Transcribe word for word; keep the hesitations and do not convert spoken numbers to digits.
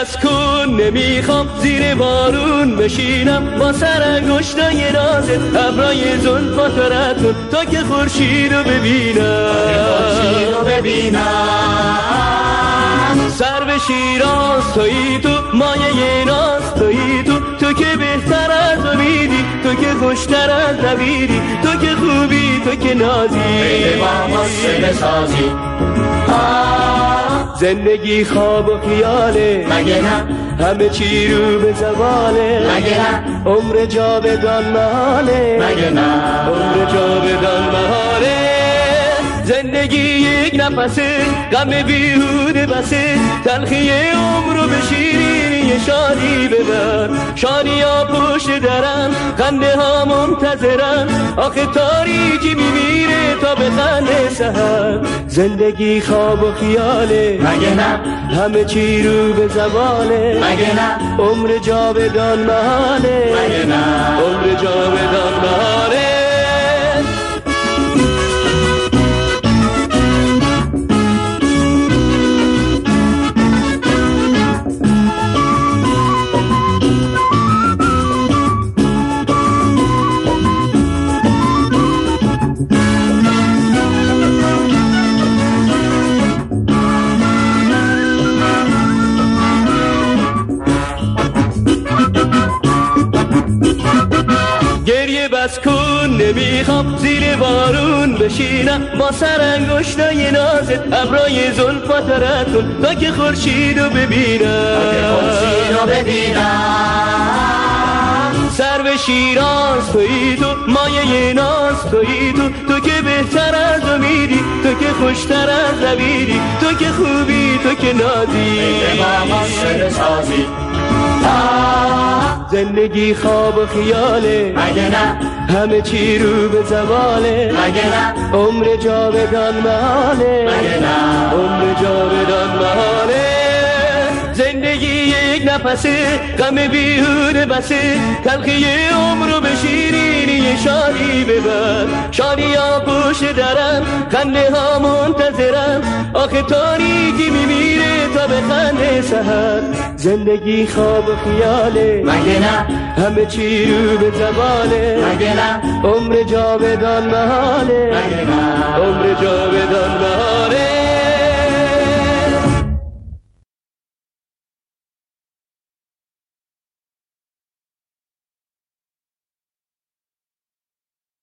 بس کن نمیخوام زیر بارون بشینم با سر انگشتای نازت ابرای زلفات رد کن تا که خورشید رو ببینم سر به شیراز تویی تو مایه ناز تویی تو تو که بهتر از امیدی تو که خوشتر از نویدی تو که خوبی تو که نازی بیده با مصره سازی زندگی خواب و خیاله مگه نه همه چی رو به زواله مگه نه عمر جاودان محاله مگه نه عمر جاودان محاله زندگی یک نفسه غم بیهوده بسه تلخی عمر رو به شیرینی شادی ببر شادی ها پشت درم خنده ها منتظرم آخه تاریکی میمیره تا به خنده سحر زندگی خواب و خیاله مگه نه همه چی رو به زواله مگه نه عمر جاودان محاله مگه نه عمر جاودان محاله بس کن نمیخوام زیر بارون بشینم با سر انگشتای نازت ابرای زلفات رد کن تا که خورشید رو ببینم سر به شیراز تویی تو مایه ناز تویی تو تو که بهتر از امیدی تو که خوشتر از نویدی تو که خوبی تو که نازی زندگی خواب و خیاله مگه نه همه چی رو به زواله مگه نه عمر جاودان محاله مگه نه عمر جاودان محاله زندگی یک نفسه غم بیهوده بسه تلخی عمر رو به شیرینی شادی ببر شادی ها پشت درم خنده ها منتظرم آخه تاریکی میمیره تا به خنده سحر زندگی خواب و خیاله مگه نه همه چی رو به زباله مگه نه عمر جاودان محاله مگه نه عمر جاودان محاله